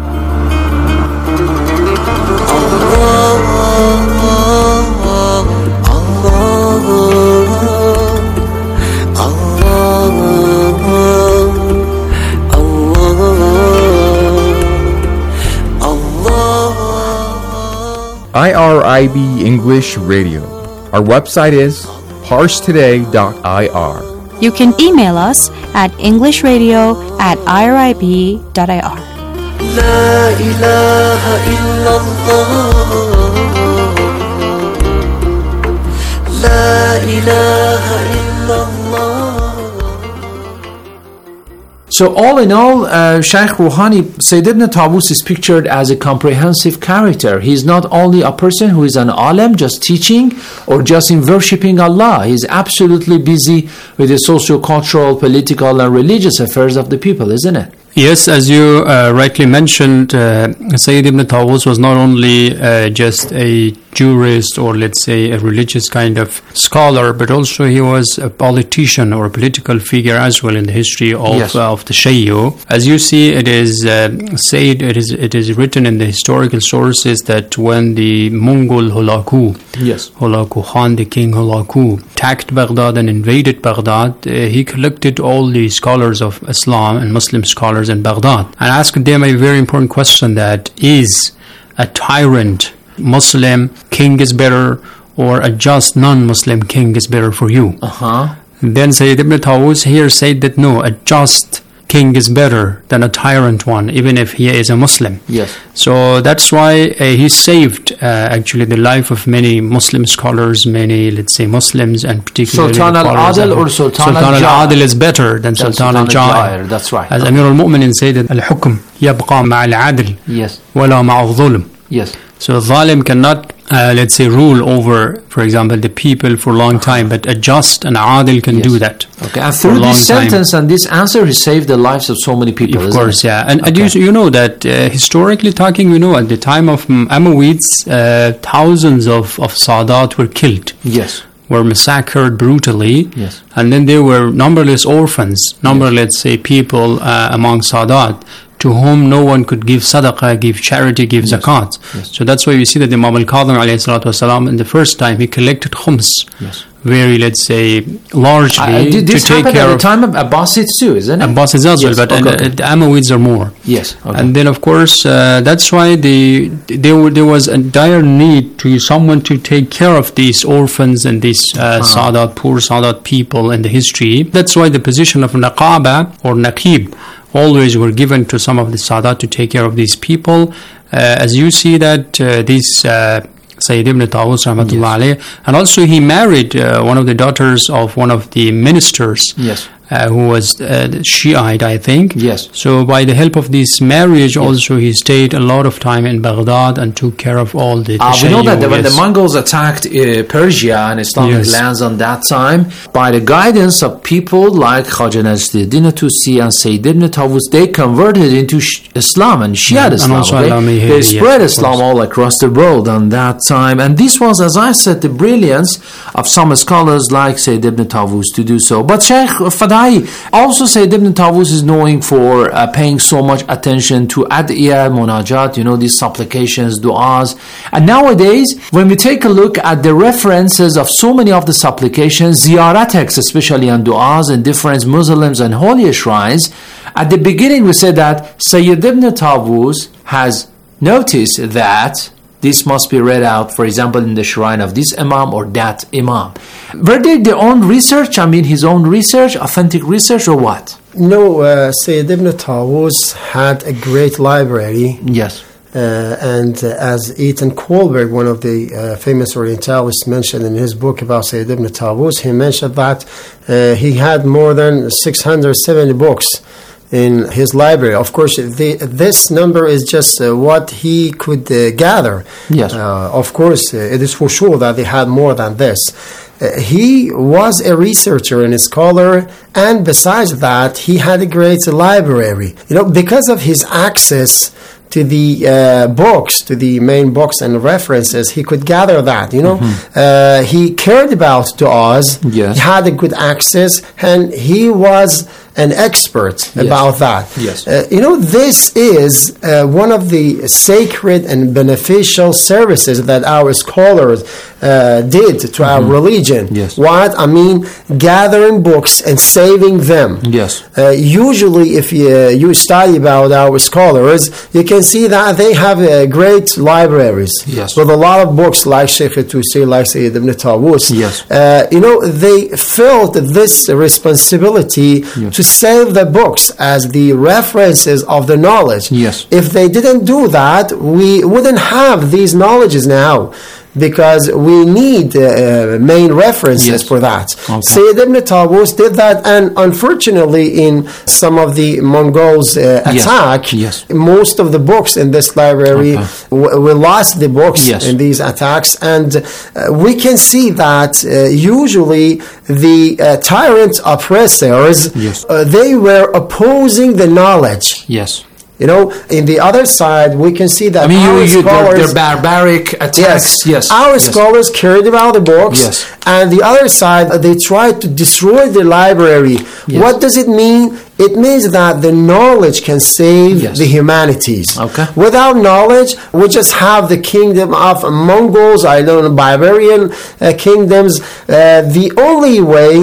I R I B English Radio. Our website is parse today dot I R. You can email us at englishradio at I R I B dot I R. La ilaha illallah. La ilaha illallah. So all in all, uh, Shaykh Rouhani, Sayyid ibn Tawus is pictured as a comprehensive character. He is not only a person who is an alim, just teaching or just in worshipping Allah. He is absolutely busy with the socio-cultural, political and religious affairs of the people, isn't it? Yes, as you uh, rightly mentioned, uh, Sayyid ibn Tawus was not only uh, just a jurist or let's say a religious kind of scholar, but also he was a politician or a political figure as well in the history of, yes. uh, of the Shayyu. As you see, it is uh, said, it is it is written in the historical sources that when the Mongol Hulaku, yes. Hulaku Khan, the king Hulaku, attacked Baghdad and invaded Baghdad, uh, he collected all the scholars of Islam and Muslim scholars in Baghdad and asked them a very important question, that is a tyrant Muslim king is better or a just non-Muslim king is better for you? Uh-huh. Then Sayyid ibn Tawus here said that no, a just king is better than a tyrant one, even if he is a Muslim. Yes. So that's why uh, he saved uh, actually the life of many Muslim scholars, many, let's say, Muslims, and particularly Sultan al-Adil or Sultan, Sultan al-Jair al-Adil is better than Sultan, Sultan al-Jair. That's right. As Amir al-Mu'minin said, al-hukm yabqa ma'a al-adl yes. wala ma'a al-dhulm. Yes. So the zalim cannot, uh, let's say, rule over, for example, the people for a long time, but a just and adil can yes. do that. Okay, and through this sentence time. and this answer, he saved the lives of so many people. Of isn't course, it? yeah. And, okay. and you, you know that uh, historically talking, we know at the time of Umayyads, uh, thousands of, of Sadat were killed. Yes. Were massacred brutally. Yes. And then there were numberless orphans, number, yes. let's say, people uh, among Sadat, to whom no one could give sadaqah, give charity, give yes. zakat. Yes. So that's why we see that Imam al-Kadhim alayhi salatu wasalam, in the first time, he collected khums. Yes. Very, let's say, largely uh, did this to take care at of the time of Abbasids too, isn't it? Abbasids as yes. well, but okay, uh, okay. the Umayyads are more. Yes. Okay. And then, of course, uh, that's why the, there, there was a dire need to someone to take care of these orphans and these uh, uh-huh. Sadat, poor Sadat people in the history. That's why the position of Naqaba or Naqib always were given to some of the Sadat to take care of these people. Uh, as you see that uh, these uh, Sayyid ibn Tawus rahmatullah alayh, and also he married uh, one of the daughters of one of the ministers. Yes. Uh, who was uh, Shiite, I think. Yes. So by the help of this marriage, yes. also he stayed a lot of time in Baghdad and took care of all the. Uh, we know that the, when the Mongols attacked uh, Persia and Islamic yes. lands on that time, by the guidance of people like Khaja Najmuddin Tusi and Sayyid ibn Tawus, they converted into Sh- Islam and Shiite yeah, Islam. And they, they spread yeah, Islam all across the world on that time, and this was, as I said, the brilliance of some scholars like Sayyid ibn Tawus to do so. But Sheikh Fadai also Sayyid ibn Tawus is known for uh, paying so much attention to ad'iyah, munajat, you know, these supplications, du'as. And nowadays, when we take a look at the references of so many of the supplications, ziyarat texts, especially on du'as and different Muslims and holy shrines, at the beginning we said that Sayyid ibn Tawus has noticed that this must be read out, for example, in the shrine of this imam or that imam. Were they their own research? I mean, his own research, authentic research, or what? No, uh, Sayyid ibn Tawus had a great library. Yes. Uh, and uh, as Ethan Kohlberg, one of the uh, famous Orientalists, mentioned in his book about Sayyid ibn Tawus, he mentioned that uh, he had more than six hundred seventy books in his library. Of course, the, this number is just uh, what he could uh, gather. Yes. Uh, of course, uh, it is for sure that they had more than this. Uh, he was a researcher and a scholar, and besides that, he had a great library. You know, because of his access to the uh, books, to the main books and references, he could gather that, you know. Mm-hmm. Uh, he cared about du'as, yes. he had a good access, and he was an expert yes. about that. Yes. Uh, you know, this is uh, one of the sacred and beneficial services that our scholars uh, did to mm-hmm. our religion. Yes. What? I mean, gathering books and saving them. Yes. Uh, usually, if you, uh, you study about our scholars, you can see that they have uh, great libraries yes. with a lot of books like Sheikh Tusi, like Sayyid ibn Tawus. Yes. Uh, you know, they felt this responsibility yes. to save the books as the references of the knowledge. Yes. If they didn't do that, we wouldn't have these knowledges now, because we need uh, main references yes. for that. Okay. Sayyid ibn Tawus did that, and unfortunately in some of the Mongols' uh, attack, yes. Yes. most of the books in this library, okay. w- we lost the books yes. in these attacks, and uh, we can see that uh, usually the uh, tyrant oppressors, yes. uh, they were opposing the knowledge. Yes. You know, in the other side, we can see that I mean, our you, you, scholars... they're, they're barbaric attacks. Yes. yes. Our yes. scholars cared about the books. Yes. And the other side, they tried to destroy the library. Yes. What does it mean? It means that the knowledge can save yes. the humanities. Okay. Without knowledge, we just have the kingdom of Mongols, I don't know, barbarian uh, kingdoms. Uh, the only way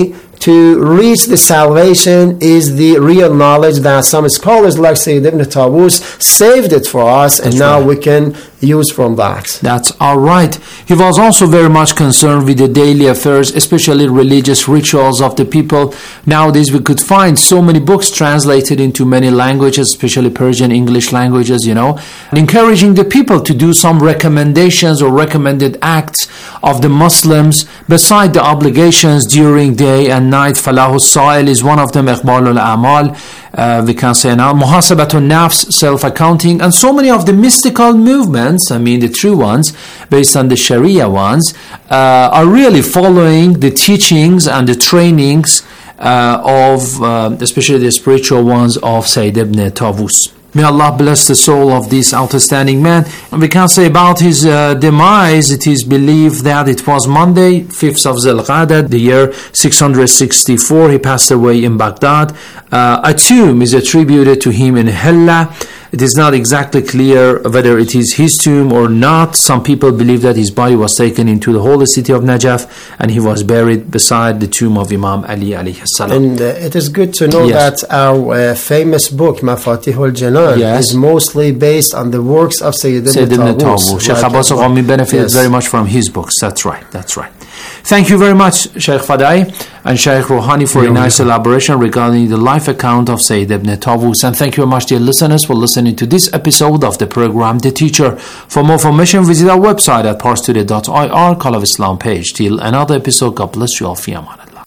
to reach the salvation is the real knowledge that some scholars like Sayyid Ibn Tawus saved it for us, and That's now right. we can use from that. That's all right. He was also very much concerned with the daily affairs, especially religious rituals of the people. Nowadays, we could find so many books translated into many languages, especially Persian, English languages, you know, encouraging the people to do some recommendations or recommended acts of the Muslims beside the obligations during day and night. Falahu Sa'il is one of them, Iqbalul Amal, uh, we can say now, Muhasabatun Nafs, self-accounting, and so many of the mystical movements, I mean the true ones, based on the Sharia ones, uh, are really following the teachings and the trainings uh, of, uh, especially the spiritual ones of Sayyid Ibn Tawus. May Allah bless the soul of this outstanding man. And we can say about his uh, demise, it is believed that it was Monday, fifth of Zul-Qa'dah, the year six hundred sixty-four. He passed away in Baghdad. Uh, a tomb is attributed to him in Hilla. It is not exactly clear whether it is his tomb or not. Some people believe that his body was taken into the holy city of Najaf and he was buried beside the tomb of Imam Ali alayhi salam. And uh, it is good to know Yes. that our uh, famous book, Mafatihul Janan, Yes. is mostly based on the works of Sayyid Ibn Sayyid Ibn Tawus. Tawus. Sheikh Like, Abbas uh, Ghami benefited yes. very much from his books. That's right. That's right. Thank you very much, Sheikh Fadai and Sheikh Rouhani, for a nice elaboration regarding the life account of Sayyid Ibn Tawus. And thank you very much, dear listeners, for listening to this episode of the program The Teacher. For more information, visit our website at parstoday dot I R, Call of Islam page. Till another episode, God bless you all. Fi amanillah.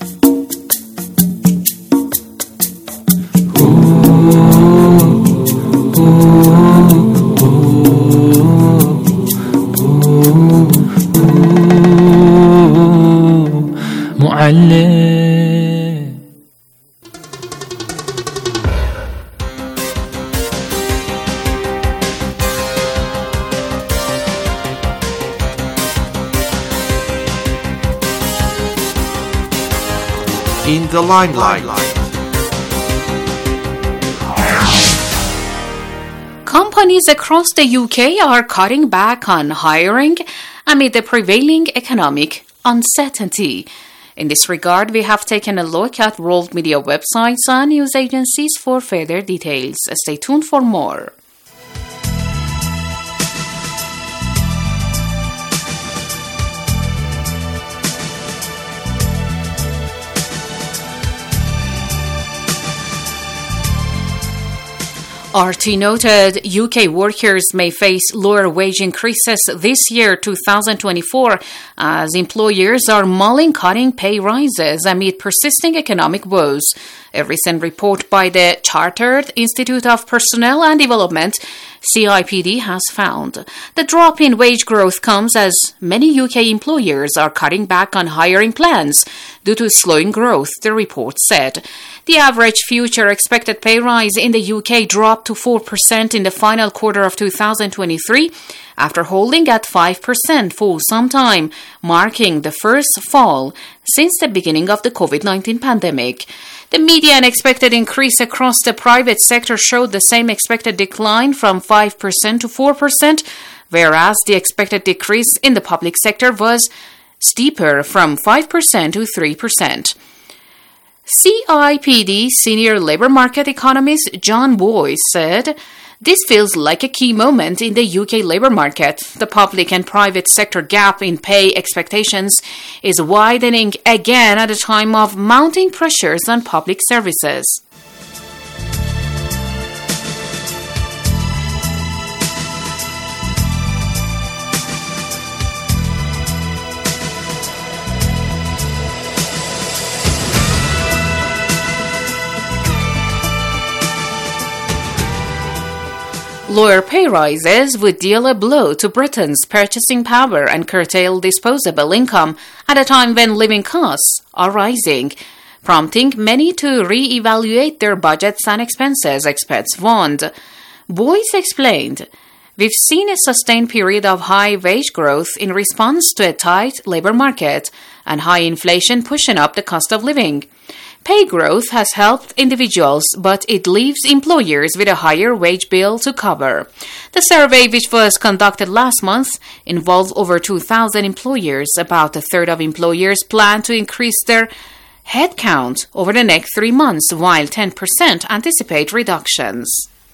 معلم In the limelight. Companies across the U K are cutting back on hiring amid the prevailing economic uncertainty. In this regard, we have taken a look at world media websites and news agencies for further details. Stay tuned for more. R T noted U K workers may face lower wage increases this year, two thousand twenty-four, as employers are mulling cutting pay rises amid persisting economic woes. A recent report by the Chartered Institute of Personnel and Development, C I P D, has found the drop in wage growth comes as many U K employers are cutting back on hiring plans due to slowing growth, the report said. The average future expected pay rise in the U K dropped to four percent in the final quarter of two thousand twenty-three after holding at five percent for some time, marking the first fall since the beginning of the COVID nineteen pandemic. The median expected increase across the private sector showed the same expected decline from five percent to four percent, whereas the expected decrease in the public sector was steeper from five percent to three percent. C I P D senior labor market economist John Boyce said, "This feels like a key moment in the U K labor market. The public and private sector gap in pay expectations is widening again at a time of mounting pressures on public services." Lower pay rises would deal a blow to Britain's purchasing power and curtail disposable income at a time when living costs are rising, prompting many to re-evaluate their budgets and expenses, experts warned. Boyce explained, "We've seen a sustained period of high wage growth in response to a tight labor market and high inflation pushing up the cost of living. Pay growth has helped individuals, but it leaves employers with a higher wage bill to cover." The survey, which was conducted last month, involved over two thousand employers. About a third of employers plan to increase their headcount over the next three months, while ten percent anticipate reductions.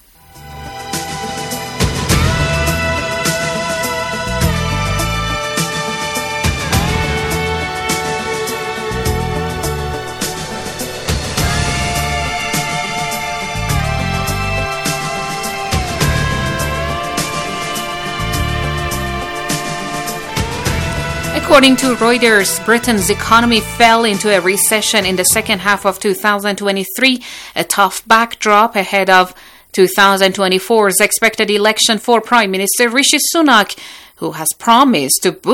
According to Reuters, Britain's economy fell into a recession in the second half of two thousand twenty-three, a tough backdrop ahead of two thousand twenty-four's expected election for Prime Minister Rishi Sunak, who has promised to boost